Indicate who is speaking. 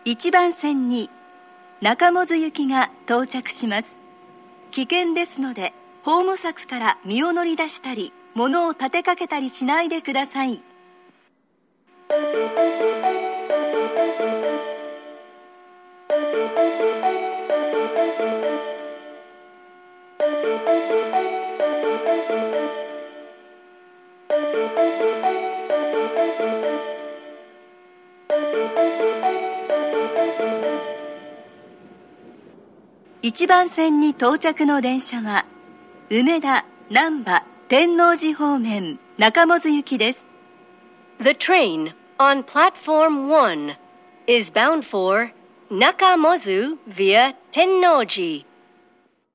Speaker 1: 1番線に中百舌行きが到着します。危険ですので、ホーム柵から身を乗り出したり、物を立てかけたりしないでください。1番線に到着の電車は梅田、難波、天王寺方面中百舌行きです。
Speaker 2: The train on platform 1 is bound for Nakamozu via Tennoji.